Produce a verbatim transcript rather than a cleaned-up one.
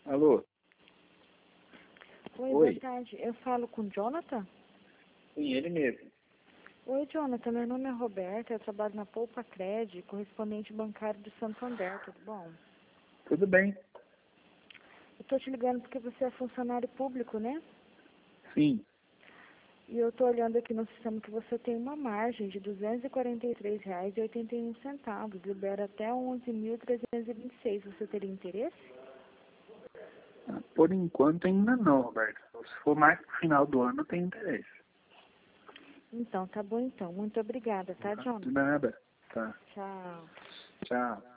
Alô? Oi, Oi. boa tarde. Eu falo com o Jonathan? Sim, ele mesmo. Oi, Jonathan. Meu nome é Roberta. Eu trabalho na Poupa Cred, correspondente bancário do Santander. Tudo bom? Tudo bem? Eu tô te ligando porque você é funcionário público, né? Sim. E eu tô olhando aqui no sistema que você tem uma margem de duzentos e quarenta e três reais e oitenta e um centavos. Libera até onze mil trezentos e vinte e seis. Você teria interesse? Por enquanto ainda não, Roberto. Se for mais pro final do ano, eu tenho interesse. Então, tá bom então. Muito obrigada, tá, De Jonathan? nada. Tá. Tchau. Tchau.